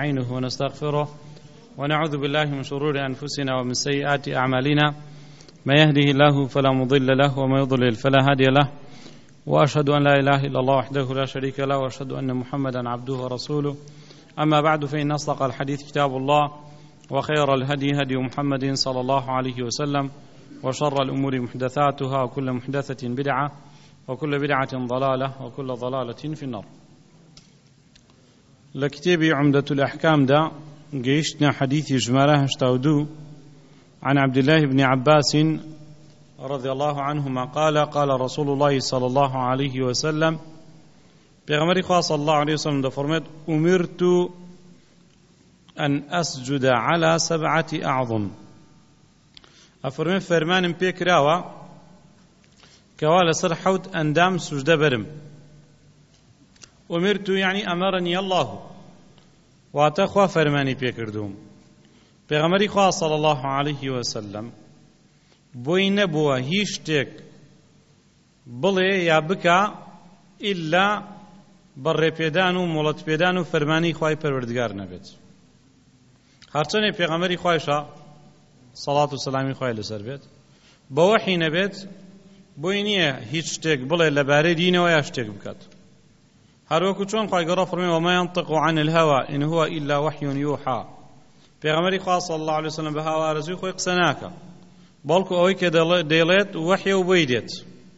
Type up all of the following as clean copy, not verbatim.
نستعينه ونستغفره ونعوذ بالله من شرور أنفسنا ومن سيئات أعمالنا ما يهده الله فلا مضل له وما يضلل فلا هادي له وأشهد أن لا إله إلا الله وحده لا شريك له وأشهد أن محمدا عبده ورسوله أما بعد فإن أصدق الحديث كتاب الله وخير الهدي هدي محمد صلى الله عليه وسلم وشر الأمور محدثاتها وكل محدثة بدعة وكل بدعة ضلالة وكل ضلالة في النار. لكتاب عمدة الأحكام دا قيشتنا حديث جماله اشتودو عن عبد الله بن عباس رضي الله عنهما قال رسول الله صلى الله عليه وسلم پیغمبر خدا صلى الله عليه وسلم دا فرمت أمرت أن أسجد على 7 أعظم أفرمي فرمان بيك راوة كوالا سر حوت أندام سجد برم أمرت يعني أمرني الله واتخوى فرماني بيكردوم پیغمبر خدا صلى الله عليه وسلم بوی نبووە هیچ شتێک بڵێ یا بکە ئیلا بەڕێپێدان و مۆڵەت پێدان و فەرمانی خوای پەروەردگار نەبێت. هەرچەندێک پێغەمبەری خوایشە سەڵات و سەلامی خوای لەسەر بێت بە وەحی نەبێت بۆی نییە هیچ شتێک بڵێ لەبارەی دینەوە یا شتێک بکات. هەروەکو چۆن خوای گەورە فەرمێ وما ينطق عن الهوى إن هو إلا وحي يوحى. پێغەمبەری خوا صلی الله عليه وسلم بە هاوارەزووی خۆی قسە ناکە بەڵکو ئەوەی کە دەیڵێت وەحیە و بۆی دێت.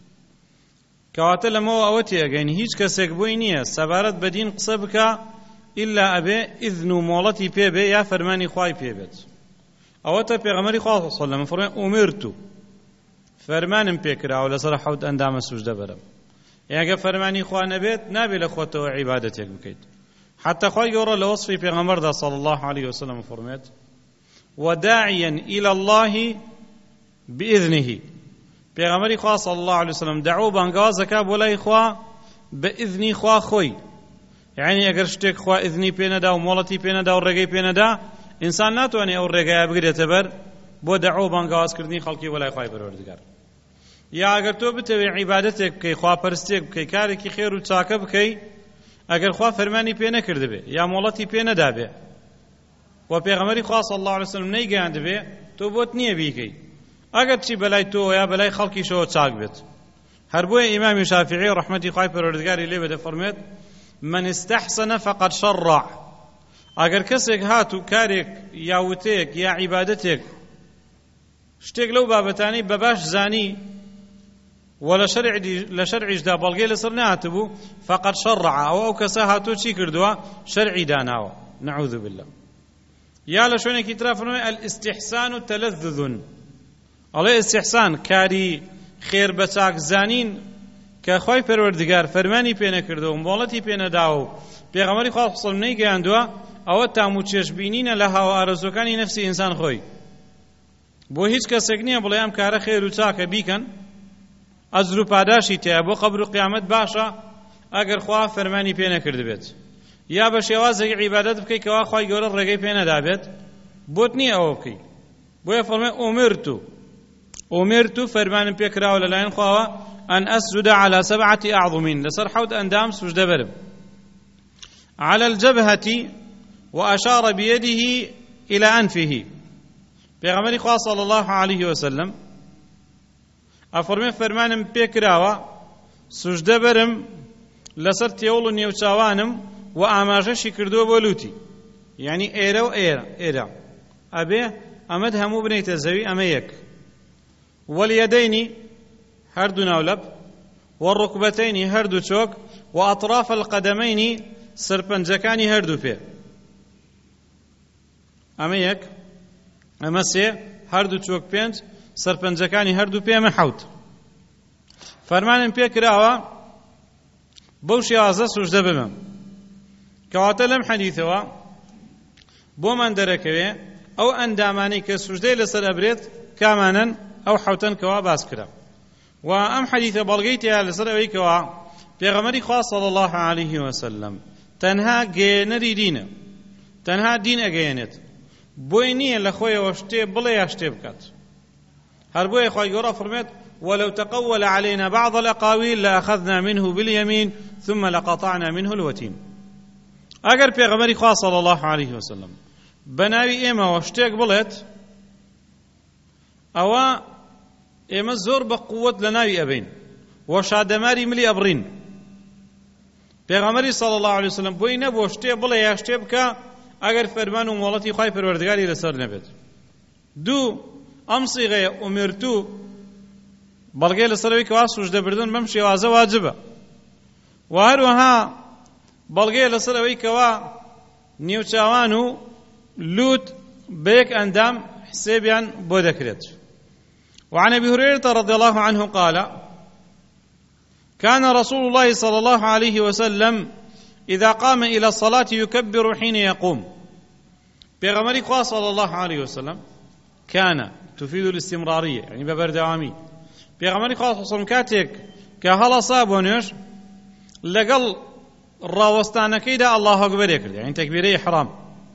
کەواتە لەمەوە ئەوە تێگەین هیچ کەسێک بۆی نییە سەبارەت بە دین قسە بکە ئیلا ئەبێ ئیذن و مۆڵەتی پێبێ یا فەرمانی خوای پێبێت. ئەوەتە پێغەمبەری خوا صلی الله عليه وسلم فەرمێ ئومرتو فەرمانم پێکراوە لەسەر حەوت ئەندامە سوژدە بەرم. ئەگە فەرمانی خوا نەبێت نابێت لە خۆتەوە عیبادەتێک بکەیت. حتى خوای گەورە لە وەصفی پێغەمبەردا صلی الله عليه وسلم فەرمێت وداعيا إلى الله بإذنه. پیغمبری خوا صلی الله علیه وسلم دعو بانگوازەکە بۆ لای خوا بە ئیذنی خوا خۆی، یعنی ئەگەر شتێک خوا ئیذنی پێ نەدا و مۆڵەتی پێ نەدا و ڕێگەی پێ نەدا ئینسان ناتوانێت ئەو ڕێگایە بگرێتە بەر بۆ دعو بانگوازکردنی خەڵکی بۆ لای خوای پەروەردگار. یا ئەگەر تۆ بتەوێ عیبادەتێک بکەی خواپەرستێک بکەی کارێکی خێر و چاکە بکەی ئەگەر خوا فەرمانی پێ نەکردبێ یا مۆڵەتی پێ نەدابێ و پێغەمبەری خوا صلی الله علیه وسلم نەیگەیاندبێ تۆ بۆت نییە بیکەی ئەگەر چی بەلای تۆ یا بەلای خەڵکیشەوە چاک بێت. هەر بۆیە ئیمامی شافعی ڕەحمەتی خوای پەروەردگاری لێ بێ دەفەرمێت من استحسن فقد شرع. ئەگەر کەسێک هات و کارێک یا وتەیەک یا عیبادەتێک شتێک لەو بابەتانەی بەباش زانی و لە شەرعیشدا بەڵگەی لەسەر نهاتبوو فقد شرع ئەو کەسە هاتۆ چی کردووە شەرعی داناوە نەعوذ بالله. یا لە شوێنێکی ترا فەرمێ الاستحسان تلذذ. ئەڵێ استحسان کاری خێر بە چاک زانین کە خوای پەروەردگار فەرمانی پێ نەکردەوە و مۆڵەتی پێ نەداوە و پێغەمبەری خوا صلی الله علیه وسلم نەیگەیاندووە ئەوە تام و چێژبینینە لە هاو ئارەزوەکانی نەفسی ئینسان خۆی. بۆ هیچ کەسێک نییە بڵێ ئەم کارە خێر و چاکە بیکەن ئەجر و پاداشی تێیە بۆ قەبر و قیامەت باشە ئەگەر خوا فەرمانی پێ نەکردبێت یا بە شێوازێک عیبادەت بکەی کەوا خوای گەورە ڕێگەی پێ نەدابێت بۆت نییە ئەوە بکەی. بۆیە فەرمێ أمرت فرمان بيكراو للاين خواوا أن أسجد على 7 أعظم لسر حوت أندام سجد برم على الجبهة وأشار بيده إلى أنفه. پیغمبر خوا صلى الله عليه وسلم أفرمي فرمان بيكراو سجد برم لسر تيول نيوچاوانم وآماجشي كردو بولوتي يعني إيرا أبي أمد همو بنيت الزوي أميك واليدين هردو ناولب والركبتين هردو چوك وأطراف القدمين سرپنجكاني هردو پێ ئەمە یەک ئەمە سێ هەردوو چۆک پێنج سەرپەنجەکانی هەردوو پێ ئەمە حەوت. فەرمانم پێ کراوە بەو شێوازە سوژدە ببم کەواتە لەم حەدیثەوە بۆمان دەرەکەوێ ئەو ئەندامانەی کە سوژدەی لەسەر ئەبرێت کامانن ئەو حەوتەن کەوا باس کرا و ئەم حەدیثە بەڵگەی تێیە لەسەر ئەوەی کەوا پێغەمبەری خوا صلی الله عليه وسلم تەنها گەیەنەری دینە، تەنها دین ئەگەیەنێت، بۆی نییە لە خۆیەوە شتێ بڵێ یا شتێ بکات. هەر بۆیە خوای گەورە فەرمێت ولو تقول علينا بعض الأقاويل لأخذنا منه باليمين ثم لقطعنا منه الوتين. ئەگەر پێغەمبەری خوا صلی الله علیه وسلم بەناوی ئێمەوە شتێک بڵێت ئەوە ئێمە زۆر بە قووەت لە ناوی ئەبین و شادەماری ملی ئەبڕین. پێغەمبەری صلی الله علیه وسلم بۆی نەبووە شتێ بڵێ یا شتێ بکە ئەگەر فەرمان و مۆڵەتی خوای پەروەردگاری لەسەر نەبێت. دوو، ئەم سیغەیە ئومرتو بەڵگەی لەسەرەوەی کەوا سوژدەبردن بەم شێوازە واجبە، و هەروەها بەڵگەیە لەسەرەوەی کەوا نێوچاوان و لوت بەیەک ئەندام حسێبیان بۆ دەکرێت. وعن أبي هريرة رضي الله عنه قال كان رسول الله صلى الله عليه وسلم إذا قام إلى الصلاة يكبر حين يقوم. بيغمري خوا صلى الله عليه وسلم كان تفيد الاستمرارية يعني ببردوامي. بيغمري خوا صلى الله عليه وسلم كاتك كهلا صابونيش لقل الراوستان كيدا الله أكبر يكرد يعني تكبيري إحرام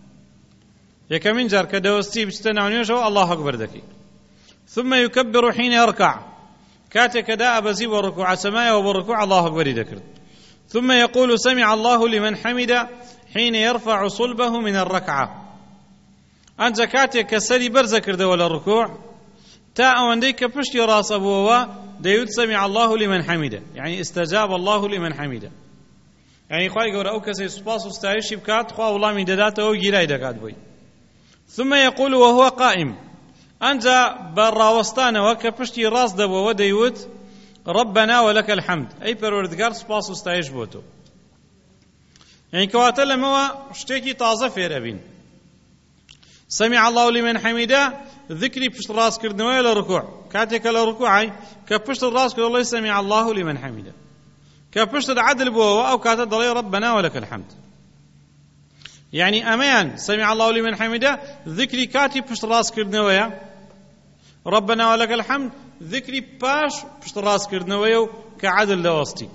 يكمن جار كدوستي بجتنعنيش الله أكبر دكي، ثم يكبر حين يركع كاتك داء بزيب وركوع سمايا وبركوع الله أكبر ذكر، ثم يقول سمع الله لمن حمد حين يرفع صلبه من الركعة. أنت كاتك سري برزكر دول الركوع تا أونديك بشتي راس أبوه ديود سمع الله لمن حمد يعني استجاب الله لمن حمد يعني خواهي قول أو كسي سباس استعيشي بكات خواه الله من داداته أو جيراي دكات بوي. ثم يقول وهو قائم أنت براوستان وكبشتي راس دبو وديود ربنا ولك الحمد أي پروردگار سپاس استعيش بوتو يعني كواتل لما شتيكي تازه فير أبين. سمع الله لمن حمده ذكري پشت راس كردنوه لركوع كاتك لركوعي كبشت الراس كرد الله سمع الله لمن حمده كبشت العدل بو أو كاتد الله ربنا ولك الحمد يعني أمان سمع الله لمن حمده ذكري كاتي پشت راس كردنوه ربنا ولك الحمد ذكري باش پشت راس كردنوه كعدل لوستي.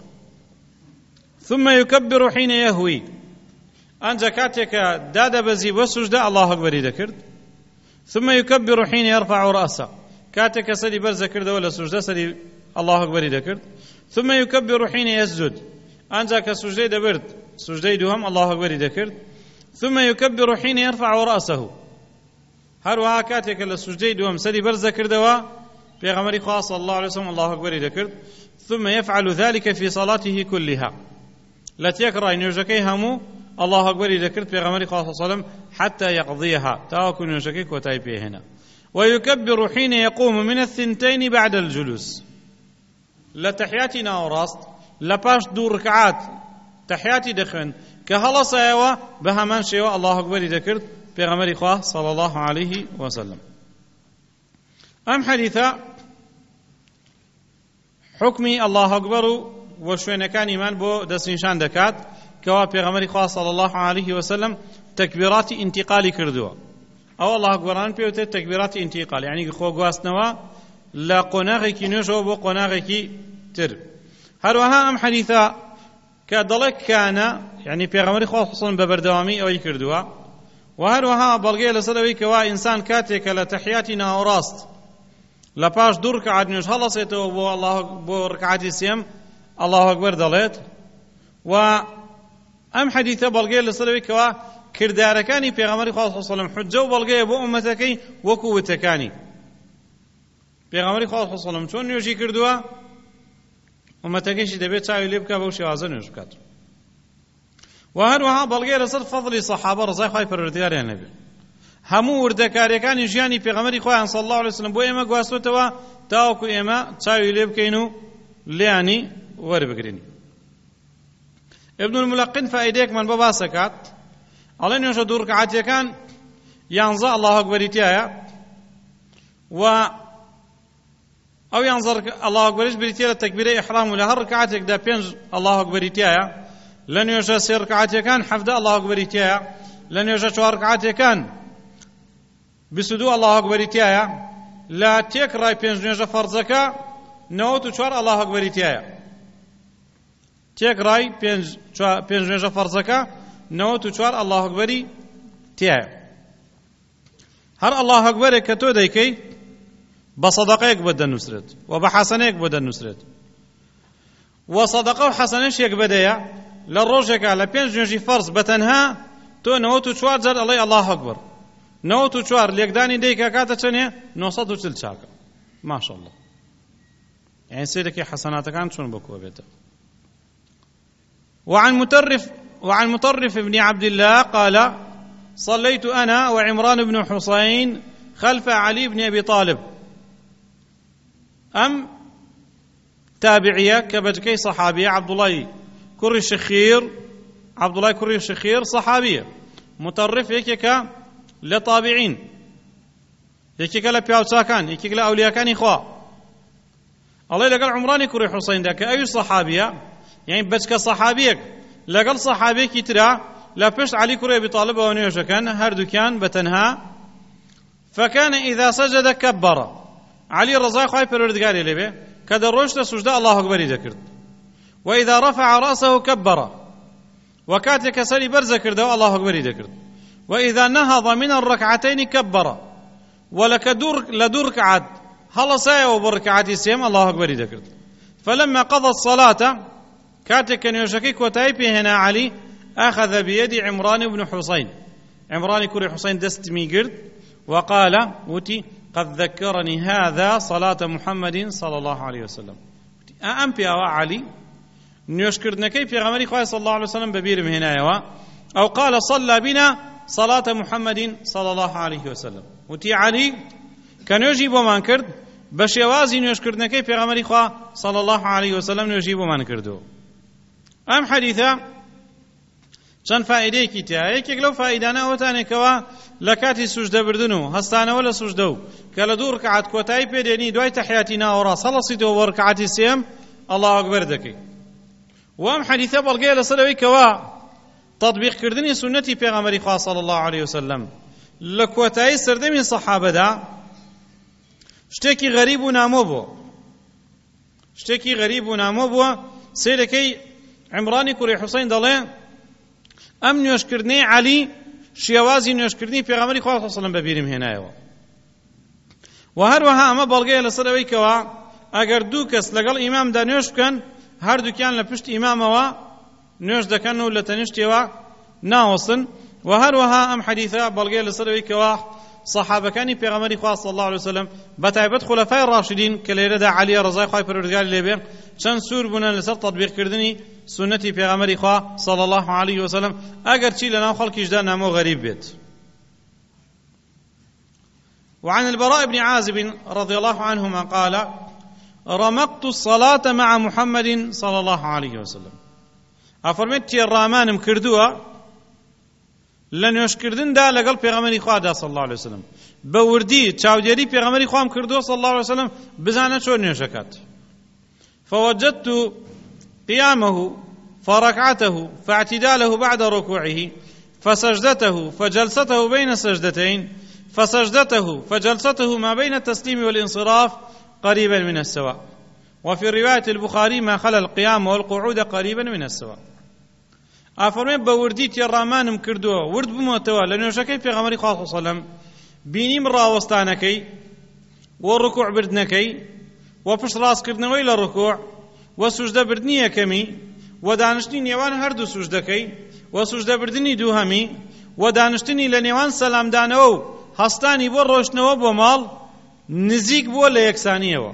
ثم يكبر حين يهوي أنت كاتك دادا بزي وسجدة الله أكبر ذكرت. ثم يكبر حين يرفع رأسه كاتك سدي برز كرده ولا سجدة سدي الله أكبر ذكرت. ثم يكبر حين يسجد أنت كسجدة دبرت سجدة دوهم الله أكبر ذكرت. ثم يكبر حين يرفع رأسه هروها كاتك للسجدة دوهم سدي برز كرده بيغمري خاص الله عليه وسلم الله أكبر ذكرت. ثم يفعل ذلك في صلاته كلها لا تيكرا نيوجكي همو الله أكبر ذكرت بيغمري خاص الله عليه وسلم حتى يقضيها تاكل نيوجكي كوتايبي هنا. ويكبر حين يقوم من الثنتين بعد الجلوس لتحياتنا وراست لباش دور ركعات تحياتي دخن كهلا سايوا بهمان شيوا الله أكبر ذكرت بيغمري خاص صلى الله عليه وسلم. أم حديثا حكمي الله أكبر وشوين كان إيمان بو دسنشان دكات كوا بيغمري خاص صلى الله عليه وسلم تكبيرات انتقالي كردوا أو الله أكبران بيوتي تكبيرات انتقال يعني خو قواسنوا لا قناغي كي نجو بو قناغي كي تر. هروها أم حديثا كدلك كان يعني بيغمري خاص صلى الله ببردوامي أو يكردوا وهروها بلغي لسلوي كوا إنسان كاتك لتحياتنا وراست لپاش دور ركعات نوش خلصته بو الله بو ركعتي سيم الله أكبر دلت. و أم حديثة بلغي لسلوي كوا كرداركاني بيغمري خاص صلى الله عليه وسلم حجة بلغي بو أمتكي وكوتكاني بيغمري خاص صلى الله عليه وسلم چون نوشي كردوا أمتكي شي دبيت شاوي ليبكا بو شوازة نوش بكات. وهروها بلغي لسل فضل صحابة رضاي خواهي پروردگار النبي همو وردكاريكاني جياني بيغمري خواهي صلى الله عليه وسلم بو إما قواسلتوا تاوكو إما شاوي ليبكينو لياني وربكريني. ابن الملقن فايديك من بابا سكات على أن يشهد ركعات كان ينظر الله أكبر يتيايا و أو ينظر الله أكبر يتيايا التكبير إحرام ولا ركعات دا بينج الله أكبر يتيايا لن يشهد سير ركعات كان حفظ الله أكبر يتيايا لن يشهد شوار ركعات كان بسدو الله أكبر يتيايا لا تكراي بينج نيجا فرزكا نوتو شوار الله أكبر يتيايا تيك راي بينج نجا فرزكا نوتو چوار الله أكبري تيا هر الله أكبر كتو ديكي بصدقائك بدن نسرت وبحسنيك بدن نسرت وصدقه وحسنيش يك بدايا لە ڕۆژێکە لە 5 نوێژی فەرز بەتەنها تۆ 94 جار ئەڵێی الله ئەکبەر 94 لێکدانی دەیکە کاتە چەندێ 940 چاکە ماشەڵڵا يعني سيرك حسنات كان شلون بكو بيته. وعن مطرف بن عبد الله قال صليت أنا وعمران بن حسين خلف علي بن أبي طالب أم تابعية كبجكي صحابية عبد الله كري الشخير صحابية مطرف يكيك لطابعين يكيك لبياوتاكان يكيك لأولياكان إخوة الله لقال عمراني كري حسين ذاك أي صحابية يعني بس صحابيك لقال صحابيك ترى لا بشت علي كري أبي طالب ونيوش كان هردو كان بتنها فكان إذا سجد كبر علي رضا خايف بالردقاري لبه كذا روشت سجداء الله أكبر ذكرت وإذا رفع رأسه كبر وكاتك سري برزكر دو الله أكبر ذكرت وإذا نهض من الركعتين كبر ولك لدور ركعات هلا سايا وبركعتي سيم الله أكبر ذكرت فلما قضى الصلاة كاتك يشكيك وتايبي هنا علي أخذ بيد عمران بن حسين عمران كوري حسين دستمي قرد وقال وتي قد ذكرني هذا صلاة محمد صلى الله عليه وسلم أمبي أوا علي نيشكرنا كيف غمري خواه صلى الله عليه وسلم ببير هنا أو قال صلى بنا صلاة محمد صلى الله عليه وسلم وتي علي كان يجيب من كرد بشوازي نيشكرنا كيف غمري خواه صلى الله عليه وسلم يجيب من كردو أم حديثة چەند فائدەیەکی تیا یەکێک لەو فائیدانە ئەوەتانێکەوە لە کاتی سوژدە بردن و هەستانەوە لە سوژدە و کە لە دوو ڕکعات کۆتایی پێدێنی دوای تەحیاتی ناوەڕاست هەڵەسیتەوە بە ڕکعاتی سێم ئەڵڵاهو ئەکبەر دەکەی و ئەم حەدیثە بەڵگەیە لەسەرەوەی کەوا تەطبیقکردنی سونەتی پێغەمبەری خوا صلی الله عليه وسلم لە کۆتایی سەردەمی سەحابەدا شتێکی غەریب و نامۆ بووە سیرەکەی عمرانی کوڕی حوسەین دەڵێ ئەم نوێشکردنەی عەلی شێوازی نوێشکردنی پێغەمبەری خوا صلی الله علیه وسلم بەبیرم هێنایەوە و هەروەها ئەمە بەڵگەیە لەسەر ئەوەی کەوا ئەگەر دوو کەس لەگەڵ ئیمامدا نوێش بکەن هەردووکیان لە پشت ئیمامەوە نوێش دەکەن و لە تەنیشتێوە ناوەستن و هەروەها ئەم حەدیثە بەڵگەیە لەسەر ئەوەی کەوا صحابەکانی پێغەمبەری خوا صلی الله علیه وسلم بەتایبەت خولەفای ڕاشیدین کە لێرەدا عەلی ڕەزای خوای پەروەردگار لێبێ چەند سوور بوونە لەسەر تەطبیقکردنی سنەتی پێغەمبەری خوا صلی الله عليه وسلم ئەگەر چی لەناو خەڵکیشدا نامۆ غەریب بێت. وعن البراء بن عازب رضي الله عنهما قال رمقت الصلاة مع محمد صلى الله عليه وسلم أفرمت تيرامانم كردوها لنوشكردن دا لقل پیغمبری خوا دا صلى الله عليه وسلم بوردي چاوديري پیغمبری خوام كردو صلى الله عليه وسلم بزانه شو نوشكات فوجدت قيامه فركعته فاعتداله بعد ركوعه فسجدته فجلسته بين سجدتين فسجدته فجلسته ما بين التسليم والانصراف قريبا من السواء وفي رواية البخاري ما خلا القيام والقعود قريبا من السواء ئافەرمێ بە وردی تێڕامانم کردووە ورد بوومەتەوە لە نوێژەکەی پێغەمبەری خوا صلی الله علیه وسلم بینیم ڕاوەستانەکەی و ڕکوع بردنەکەی و پشت ڕاستکردنەوەی لە ڕکوع و سوژدە بردنی یەکەمی و دانیشتنی نێوان هەردوو سوژدەکەی و سوژدە بردنی دووهەمی و دانیشتنی لە نێوان سەلامدانەوە و هەستانی بۆ ڕۆشتنەوە بۆ ماڵ نزیک بووە لە یەکسانیەوە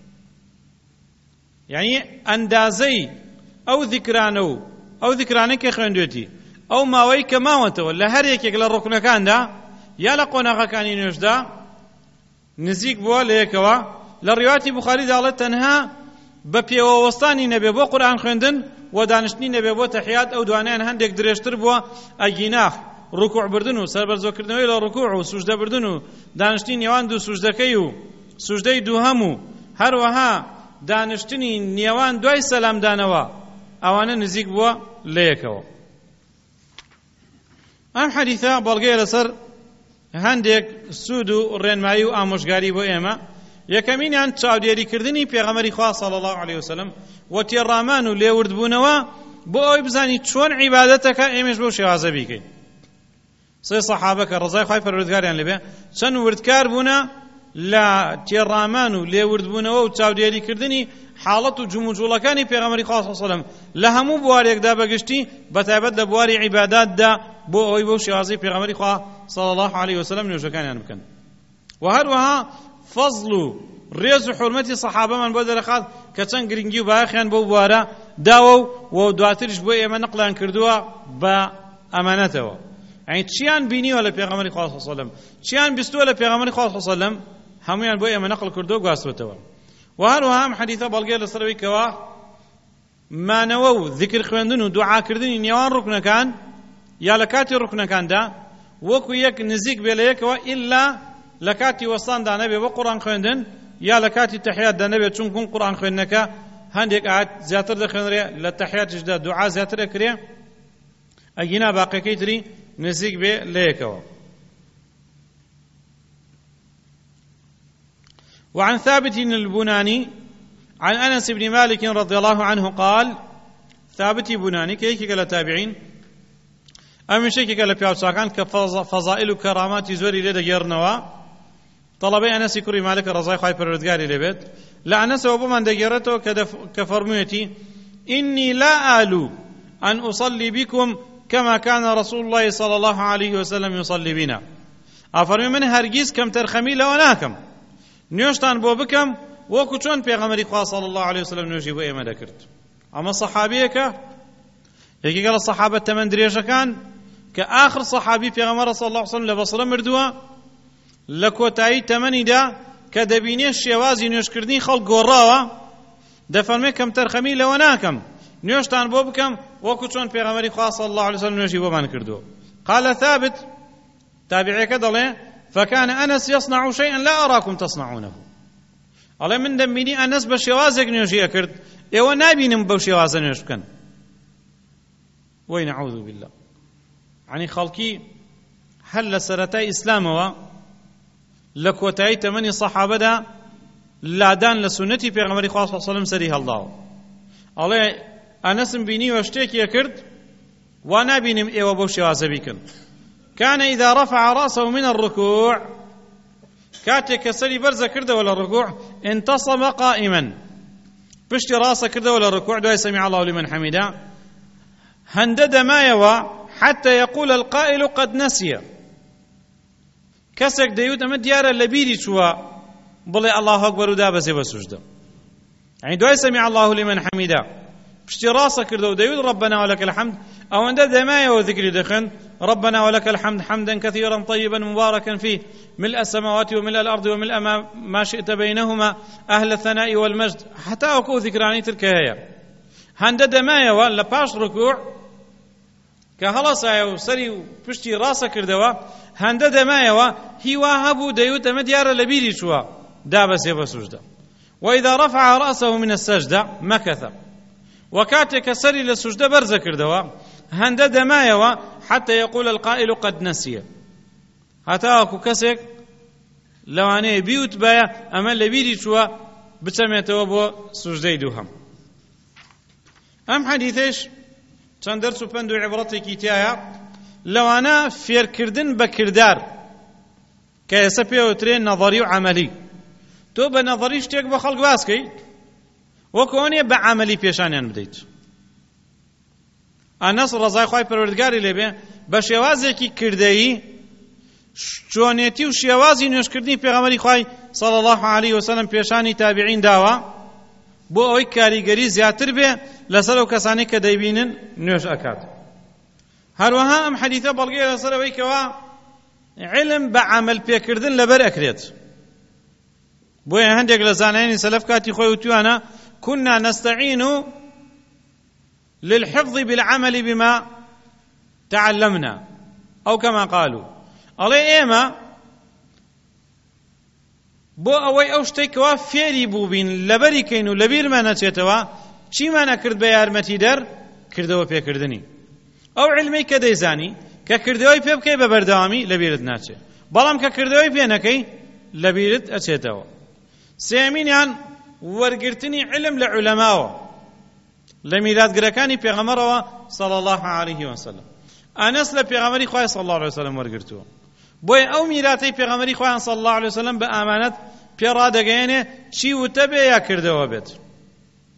یعنی ئەندازەی ئەو ذیکرانە و ئەو ذیکرانەی کە خوێندوێتی ئەو ماوەی کە ماوەتەوە لە هەر یەکێک لە ڕوکنەکاندا یا لە قۆناغەکانی نوێژدا نزیک بووە لە یەکەوە لە ڕیواتی بوخاری داڵێت تەنها بە پێوەوەستانی نەبێ بۆ قورئان خوێندن و دانیشتنی نەبێ بۆ تەحیات ئەو دوانیان هەندێک درێژتر بووە ئەگیناخ ڕکوع بردن و سەربەرزۆکردنەوەی لە ڕکوع و سوژدە بردن و دانیشتنی نێوان دوو سوژدەکەی و سوژدەی دووهەم و هەروەها دانیشتنی نێوان دوای سەلامدانەوە ئەوانە نزیک بووە لە یەکەوە. ئەم حەدیثە بەڵگەیە لەسەر هەندێک سوود و ڕێنمایی و ئامۆژگاری بۆ ئێمە یەکەمینیان چاودێریکردنی پێغەمبەری خوا صلی الله عليه وسلم و تێڕامان و لێوردبوونەوە بۆ ئەوەی بزانی چۆن عیبادەتەکە ئێمەش بەو شێوازە بیکەین. سێ سەحابە کە ڕەزای خوای پەروەردگاریان لێبێ چەند وردکار بوونە لە تێڕامان و لێوردبوونەوە و چاودێریکردنی حاڵەت و جوموجوڵەکانی پێغەمبەری خوا صلی الله عليه وسلم لە هەموو بوارێکدا بەگشتی بەتایبەت لە بواری عیباداتدا بۆ ئەوەی بەو شێوازەی پێغەمبەری خوا صلی الله عليه وسلم نوێژەکانیان بکەن. و هەروەها فەزڵ و ڕێز و حورمەتی سەحابەمان بۆ دەرەخات کە چەند گرنگی و بایەخیان بەو بوارە داوە و دواتریش بۆ ئێمە نەقڵیان کردووە بە ئەمانەتەوە. یعنی چیان بینیوە لە پێغەمبەری خوا صلی الله عليه وسلم، چیان بیستووە لە پێغەمبەری خوا صلی الله عليه وسلم، هەمویان بۆ ئێمە نەقڵ کردووە و گواستوەتەوە. و هەروەها ئەم حەدیثە بەڵگەیە لەسەرەوەی کەوا مانەوە و ذیکر خوێندن و دوعاکردنی نێوان ڕوکنەکان یا لە کاتی ڕوکنەکاندا وەکو یەک نزیک بێ لە یەکەوە ئیلا لە کاتی وەستاندا نەبێ بە قورئان خوێندن یا لە کاتی تەحیاتدا نەبێت، چونکە قورئان خوێندنەکە هەندێک ئاەت زیاتر دەخوێنرێ لە تەحیاتیشدا دوعا زیاتر دەکرێ، ئەگینا باقیەکەی تری نزیک بێ لە یەکەوە. وعن ثابت البناني عن أنس بن مالك رضي الله عنه قال ثابت بناني كيك قال تابعين أمن شيء قال بيعوساكان كفضائل وكرامات زوري لدى جيرنوا طلبي أنس كري مالك رضي خاي پروردگاری لبيت لا أنس وبمن دجيرته كفرميتي إني لا آلو أن أصلي بكم كما كان رسول الله صلى الله عليه وسلم يصلي بنا. أفرمي من هرگيز كم ترخمي لوناكم نوشتان بۆ بکەم وەکو چۆن پێغەمبەری خوا صلی الله عليه وسلم نوێژی بۆ ئێمە دەکرد. ئەمە سەحابیەکە یەکێکە لە سەحابە تەمەن درێژەکان کە ئاخر سەحابی پێغەمبەر صلی الله عليه وسلم لە بەسرە مردووە، لە کۆتایی تەمەنیدا کە دەبینێ شێوازی نوێژکردنی خەڵک گۆڕاوە دەفەرمێ کەم تەرخەمی لەوە ناکەم نوێژتان بۆ بکەم وەکو چۆن پێغەمبەری خوا صلی الله عليه وسلم نوێژی بۆمان کردووە. قال ثابت تابعیەکە دەڵێ فكان أنس يصنع شيئا لا أراكم تصنعونه. الله من دميني أنس بشوازك نيوشي أكرد إيوه نابينم بشوازة نيوشكن وينعوذ بالله. يعني خلقي هل لسرتاي إسلامه لكوتاي تمني صحابة دا لادان لسنتي في غمري خاص صلى الله عليه وسلم سريها الله أنس بيني واشتكي أكرد ونابينم إيوه بشوازة بيكن. كان إذا رفع رأسه من الركوع كاتك سري برزة كرده ولا الركوع انتصب قائما بشتي راسه كرده ولا الركوع دعي سمع الله لمن حمده هندد ما يوى حتى يقول القائل قد نسي كسك ديوت أمد ديارة لبيري شوى بلي الله أكبر ودابس بسجده يعني دعي سمع الله لمن حمده بشتي راسه كرده وديوت ربنا ولك الحمد أو هندد ما يوى ذكر دخن ربنا ولك الحمد حمدا كثيرا طيبا مباركا فيه ملء السماوات وملء الأرض وملء ما شئت بينهما أهل الثناء والمجد حتى أكو ذكراني تلك هي هندد ما يوى لباش ركوع كهلاص أيو سري بشتي راسه كردوا هندد ما يوى هي واهبو ديوت مديار لبيري شوا دابس يبسجده وإذا رفع رأسه من السجدة مكث وكاتك سري للسجدة برز كردوا هندد ما يوى حتى يقول القائل قد نسي هتاكو كسك لو أنا بيوت بايا أما لبيري شوا بتسميته بو سجدي دوهم. أم حديثش چند درس و پند و عبرتی کیتیایا لو أنا فير كردن بكردار كيسبي وترين نظري وعملي تو بنظريش تيك بخلق باسكي وكوني بعملي بيشانيان بديت أنس رضای خوای پروردگاری لبه بشوازی کی کرده‌ای چونیتی و شوازی نوشکردنی پیغمبری خوای صلی الله علیه و سلم پیشانی تابعین داوا بو اوی کاریگری زیاتر به لسلو کسانی که دیبینن نوش اکاد. هروها ام حدیثه بلغی لسر اوی کوا علم بعمل پیکردن لبر اکریت بو هندێک لە زانایانی سەلەف کاتی خۆی وتوانە كنا نستعين للحفظ بالعمل بما تعلمنا أو كما قالوا علي إما بو أوي أوشتكوا فيري بوبين لبري كينو لبير ما نتيتوا چی ما نكرد بيارمتي در كردوا بي كردني أو علمي كديزاني ككردوي بي بكي ببردامي لبيرد ناتي بلام ككردوي بي نكي لبيرد أتيتوا سيمين يعني ورقرتني علم لعلماء لميلاد قركاني پیغمبر صلى الله عليه وسلم أنس لپیغمبری خواه صلى الله عليه وسلم ورقرتو بوي أو ميلاتي پیغمبری خواه صلى الله عليه وسلم بأمانت پیرا دقينه چی وتبه یا کرده و بید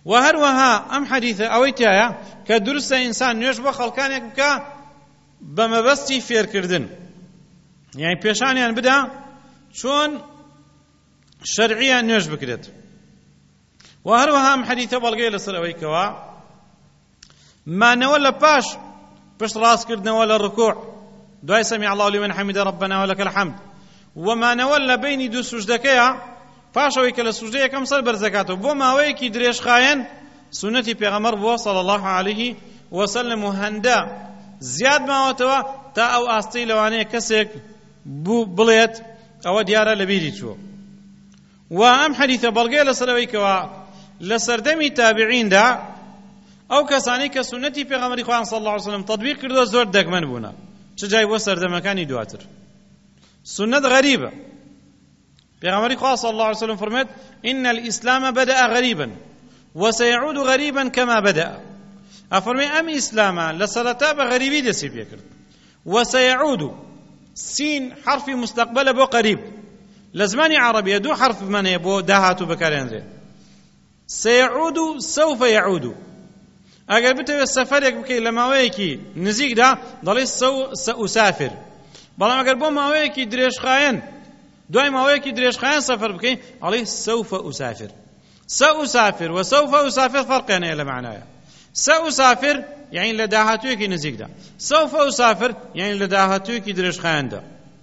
و هەروەها ئەم حەدیثە ئەوەی تایە کە دروستە ئینسان نوێژ بۆ خەڵکانێک بکە بە مەبەستی فێرکردن، یعنی پێشانیان بدا چۆن شەرعیان نوێژ بکرێت. و هەروەها ئەم حەدیثە بەڵگەی لەسەر ئەوەی کەوا مانەوە لە پاش پشت ڕاستکردنەوە لە ڕکوع دوای سەمیع الله لمن حەمیدە ربنا ولك الحمد و مانەوە لە بینی دوو سوژدەکەیە پاشەوەی کە لە سوژدە یەکەم سەر بەرزەکاتەوە بۆ ماوەیەکی درێژخایەن سنەتی پێغەمبەر بووە صلی الله عليه وسلم و هەندە زیاد ماوەتەوە تا ئەو ئاستەی لەوانەیە کەسێک بڵێت ئەوە دیارە لە بیری چووە. و ئەم حەدیثە بەڵگەیە لەسەرەوەی کەوا لە سەردەمی تابعیندا ئەو کەسانی کە سنەتی پێغەمبەری خوا صلی الله علیه وسلم تطبیق کردووە زۆر دەگمەن بوون، چ جای بۆ سەردەمەکانی دواتر. سنەت غەریبە. پێغەمبەری خوا صلی الله علیه وسلم فەرمێت إن الإسلام بدأ غريبا وسيعود غريبا كما بدأ. ئەفەرمێ ئەم ئیسلامە لە سەرەتا بە غەریبی دەستی پێ کرد. وسيعود سین حرفی مستقبلە بۆ قەریب. لە زمانی عەرەبیە دوو حرف بمانەیە بۆ داهاتوو بەکارهێنرێت. سيعود سوف يعود. ئەگەر بتەوێت سەفەرێک بکەیت لە ماوەیەکی نزیکدا دەڵێ سأسافر، بەڵام ئەگەر بۆ ماوەیەکی درێژخایەن دوای ماوەیەکی درێژخایەن سەفەر بکەیت ئەڵێ سوف أسافر. سأسافر و سوف أسافر فەرقیان هەیە لە معنایە. سأسافر یعنی لە داهاتوویەکی نزیکدا، سوف أسافر یعنی لە داهاتوویەکی درێژخایەندا.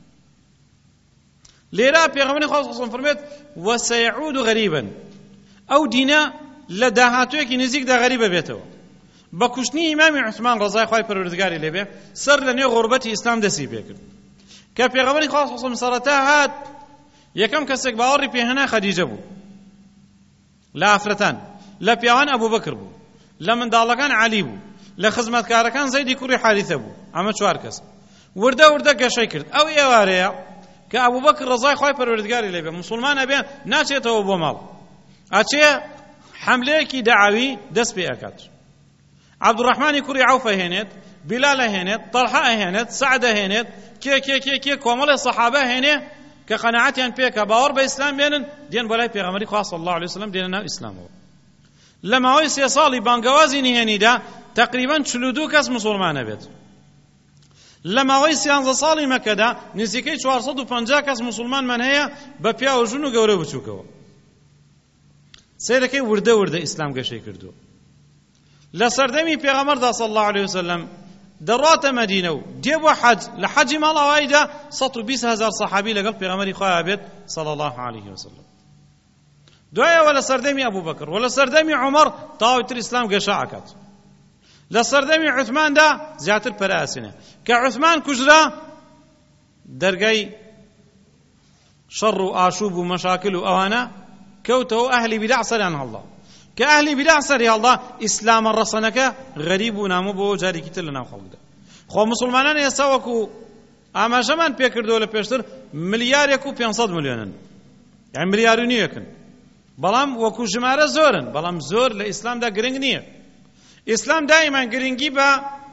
لێرە پێغەمبەری خوا صلی الله علیه وسلم فەرمێت وسيعود غريبا، ئەو دینە لە داهاتوویەکی نزیکدا غەریبە بێتەوە. بە کوشتنی ئیمامی عوسمان ڕەزای خوای پەروەردگاری لێبێ سەر لە نێو غوربەتی ئیسلام دەستی پێ کرد کە پێغەمبەری خوا صلی الله علیه وسلم سەرەتا هات یەکەم کەسێک باوەڕی پێهێنا خەدیجە بوو لە ئافرەتان، لە پیاوان ئەبوبەکر بوو، لە منداڵەکان عەلی بوو، لە خزمەتکارەکان زەیدی کوڕی حارثە بوو. ئەمە چوار کەس. وردە وردە گەشەی کرد. ئەو ئێوارەیە کە ئەبوبەکر ڕەزای خوای پەروەردگاری لێبێ مسلمان ئەبێ ناچێتەوە بۆ ماڵ، ئەچێ حەملەیەکی دەعاوی دەست پێ ئەکات. عەبدوڕەحمانی کوڕی عەوف هێنێت، بیلال هێنێت، طەلحە هێنێت، سەعد هێنێت، کێ کۆمەڵی سەحابە هێنێ کە قەناعەتیان پێکە باوەڕ بە ئیسلام بێنن دێن بۆ لای پێغەمبەری خوا صلی الله علیه وسلم دێنە ناو ئیسلامەوە. لە ماوەی 3 ساڵی بانگەوازی نهێنیدا تقریبا 42 کەس مسلمانە بێت. لە ماوەی 13 ساڵی مەکەدا نزیکەی 450 کەس مسلمانمان هەیە بە پیا و ژن و گەورە بچووکەوە. سیرەکەی وردە وردە ئیسلام گەشەی کردووە. لە سەردەمی پێغەمبەردا صلی الله علیه وسلم دەڕاتە مەدینە و دێ بۆ حەج، لە حەجی ماڵاواییدا 120,000 سەحابی لەگەڵ پێغەمبەری خوا بێت صلی الله علیه وسلم. دوایەوە لە سەردەمی ئەبوبەکر و لە سەردەمی عومەر تەواویتر ئیسلام گەشە ئەکات. لە سەردەمی عوثماندا زیاتر پەرەئەسێنێ کە عوثمان کوژرا دەرگای شەڕ و ئاشوب و مەشاکل و ئەوانە کەوتەوە ئەهلی بیدع سەریان هەڵدا کە ئەهلی بیدع سەری هەڵدا ئیسلامە ڕەسەنەکە غەریب و ناموو بۆ جارێکی تر لە ناو خەڵکدا. خۆ مسلمانان ئێستا وەکو ئاماژەمان پێکردەوە لە پێشتر 1,500 ملیۆنن، یعنی 1,5 ملیۆن، بەڵام وەکو ژمارە زۆرن، بەڵام زۆر لە ئیسلامدا گرنگ نییە. ئیسلام دائما گرنگی بە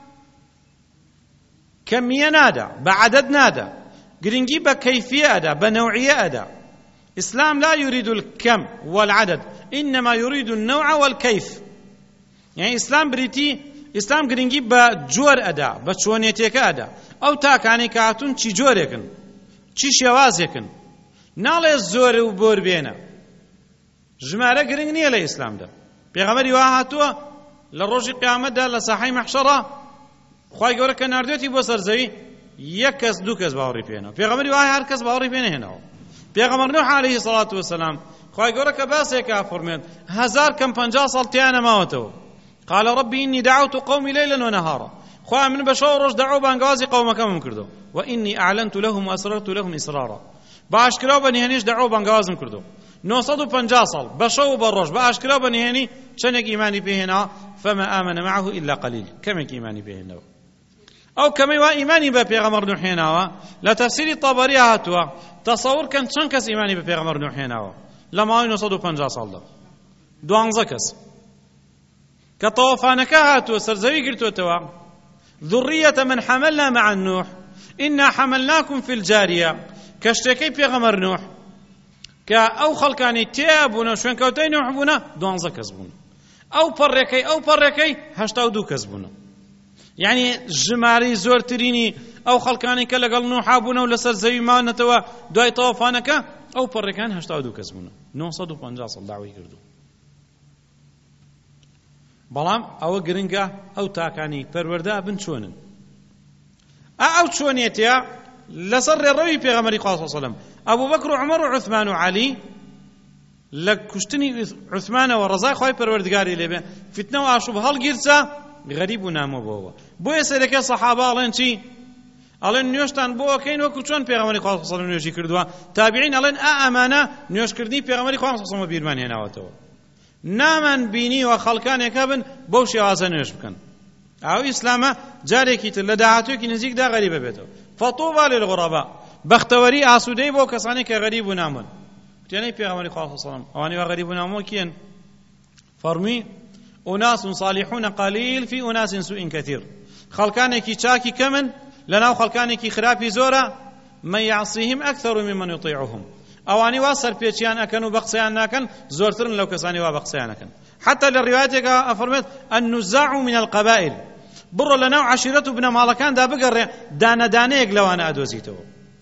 کەمیە نادا، بە عەدەد نادا، گرنگی بە کەیفیە ئەدا، بە نەوعیە ئەدا. إسلام لا يريد الكم والعدد إنما يريد النوع والكيف. يعني إسلام بريتي إسلام گرنگی بە جۆر ئەدا، بە چۆنێتێکە ئەدا. ئەو تاکانی کاتون چی جۆرێکن، چی شێوازێکن، ناڵێ زۆر و بۆر بێنە. ژمارە گرنگ نییە لە ئیسلامدا. پێغەمبەری وا هاتووە لە ڕۆژی قیامەتدا لە ساحەی مەحشەڕە خوای گەورە کە ناردوێتی بۆ سەرزەوی یەک کەس دوو کەس باوەڕی پێنەوە. پێغەمبەری وایە هەر کەس باوەڕی پێ نەهێنەوە. پێغەمبەر نوح عەلەیهی سەڵات وەسەلام خوای گەورە کە باسێکە فەرمێت 1000 کەم 50 ساڵ تیانە ماوەتەوە. قال ربي إني دعوت قومي ليلا ونهارا. خوا من بەشەو ڕۆژ دەعوە بانگەوازی قەومەکەمم کردو. وإني أعلنت لهم وأسررت لهم إسرارا. باشکرا و بەنهێنیش دەعوە بانگەوازم کردو. 950 ساڵ بەشەو بە ڕۆژ باشکرا و بەنهێنی چەندێک ئیمانی پێهێنا فما آمن معه إلا قليل. کەمێک ئیمانی پێهێنەوە. ئەو کەمەی وا ئیمانی بە پێغەمبەر نوح هێناوە لە تەفسیری تەبەری هاتووە. تەسەوور کەن چەند کەس ئیمانی بە پێغەمبەر نوح هێناوە لە ماوەی 950 ساڵدا؟ 12 کەس. کە تەوەفانەکە هاتووە سەرزەوی گرتوێتەوە ذڕیەتە من حەمەلنا مع النوح إنا حەمەلناکم في الجاریە، کەشتەکەی پێغەمبەر نوح کە ئەو خەڵکانی تێبوونە شوێنکەوتەی نوح بوونە 12 کەس بوون. ئەو پەڕێکەی 82 کەس بوون. یعنی ژمارەی زۆرترینی ئەو خەڵکانی کە لەگەڵ نوح بوونە و لەسەر زەوی مانەتەوە دوای تەوەفانەکە ئەو پەڕێکان 82 کەس بوون. 950 ساڵ داوای کردو. بەڵام ئەوە گرنگە ئەو تاکانی پەروەردە بن چۆنن. ئەو چۆنیەتە لەسەر ڕێڕەوی پێغەمبەری خوا صلی الله علیه و سلم ئەبوو بەکر و عومەر و عوثمان و عەلی لە کوشتنی عوثمانەوە ڕەزای خوای پەروەردگاری لێبێ فتنە و ئاشوب هەڵگیرچە غەریب و نامۆ بۆیە سەرەکە سەحابە ئەڵێن چی؟ ئەڵێن نوێشتان بۆ ئەکەین وەکو چۆن پێغەمبەری خوا صلی الله علیه و سلم نوێژی کردووە. تابعین ئەڵێن ئەمانە نوێژکردنی پێغەمبەری خوا صلی الله علیه و سلم بیرمان هێناوەتەوە. نامان بینیوە خەڵکانێکە بن بەو شێوازە نوێژ بکەن. ئەو ئیسلامە جارێکی تر لە داهاتوویەکی نزیکدا غەریبە بێتەوە. فەطوبا للغرباء بەختەوەری ئاسوودەی بۆ کەسانی کە غەریب و نامۆن. تێنەی پێغەمبەری خوا صلی الله علیه و سلم ئەوانەی وا غەریب و نامۆ کێن؟ فەرمی أناس صالحون قليل في أناس سوء كثير. خلقانك چاكي كمن لناو خلقانك خرابي زورا من يعصيهم أكثر ممن يطيعهم. أواني واسر بيتشيان أكن وبقسيان ناكن زورترن لو كساني وبقسيان أكن. حتى للرواياتك أفرمت النزاع من القبائل بر لناو عشيرته بن مالكان دا بقر دانا يقلوانا أدوزيته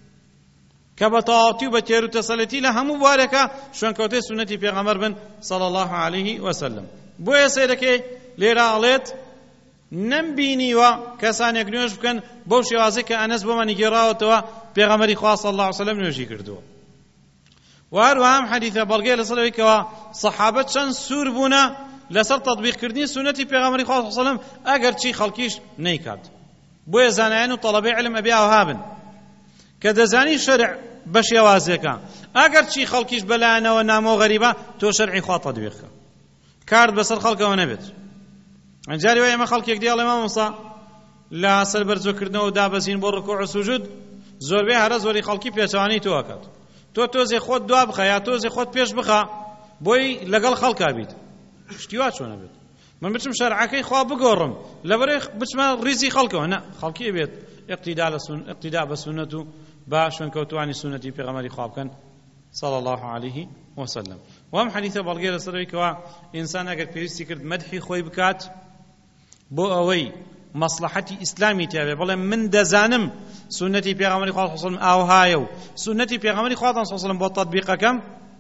كبطاطي وبتيرو تسلتي لها مباركة شون كوتي سنتي پیغمبر بن صلى الله عليه وسلم. بۆیە سەیرەکەی لێرە ئەڵێت نەمبینیوە کەسانێک نوێژ بکەن بەو شێوازەی کە ئەنەس بۆمانی گێڕاوەتەوە پێغەمبەری خوا صلی الله علیه و سلم نوێژی کردووە. و هەروەها ئەم حەدیثە بەڵگەیە لەسەرەوەی کەوە سەحابە چەند سوور بوونە لەسەر تەطبیقکردنی سونەتی پێغەمبەری خوا صلی الله علیه و سلم ئەگەر چی خەڵکیش نەیکات. بۆیە زانایان و تەڵەبەی عیلم ئەبێ ئەوها بن کە دەزانی شەرع بە شێوازێکە ئەگەر چی خەڵکیش بەلایەنەوە نامۆ غەریبە تۆ شەرعی خوا تەطبیقکە. کارد بەسەر خەڵکەوە نەبێت. جاری وای ئێمە خەڵکێک دیاڵێ مامۆستا لە سەر بەرزۆکردنەوە و دابەزین بۆ ڕکوع و سوجود زۆربەی هەرە زۆری خەڵکی پێچەوانەی تۆ ئەکات. تۆ تۆزێ خۆت دوا بخە یا تۆزێ خۆت پێش بخە بۆی لەگەڵ خەڵکا بیت. شتی وا چۆنە بێت؟ من بچم شەرعەکەی خوا بگۆڕم لەبەرەی بچمە ڕیزی خەڵکەوە. نە، خەڵکی بێت اقتیدا بە سونەت و با شوێنکەوتوانی سونەتی پێغەمبەری خوا بکەن صلى الله عليه وسلم. وام حديث بلغير السروي كوا إنسان أجر بيرسي كرد مدحي خوي بكات بو أوي مصلحتي إسلامي تابع بلا من دزانم سنتي بيغمري خاص صلى أو هايو سنتي بيغمري خاص صلى الله عليه وسلم بتطبيقه كم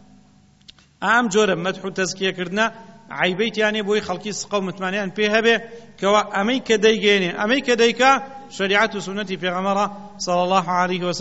أم جرب مدح تزكية كردنا عيبيت يعني بوي خلقي قوم متمانين بيها به كوا أمي كديجيني أمي كديكا شريعة سنتي بيغمرة صلى الله عليه وسلم